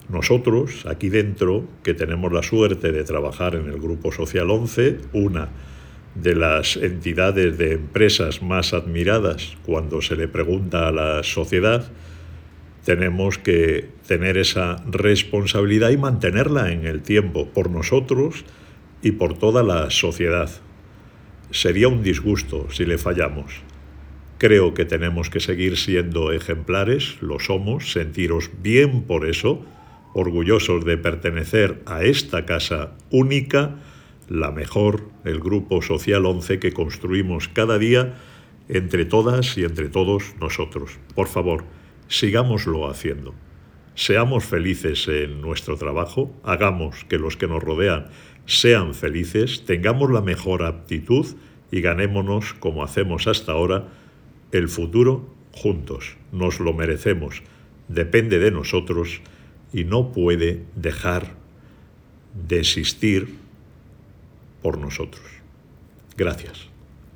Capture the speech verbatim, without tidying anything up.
Nosotros, aquí dentro, que tenemos la suerte de trabajar en el Grupo Social once, una de las entidades de empresas más admiradas cuando se le pregunta a la sociedad, tenemos que tener esa responsabilidad y mantenerla en el tiempo, por nosotros y por toda la sociedad. Sería un disgusto si le fallamos. Creo que tenemos que seguir siendo ejemplares, lo somos, sentiros bien por eso, orgullosos de pertenecer a esta casa única, la mejor, el Grupo Social once que construimos cada día entre todas y entre todos nosotros. Por favor, sigámoslo haciendo. Seamos felices en nuestro trabajo, hagamos que los que nos rodean sean felices, tengamos la mejor aptitud y ganémonos, como hacemos hasta ahora, el futuro juntos. Nos lo merecemos, depende de nosotros y no puede dejar de existir por nosotros. Gracias.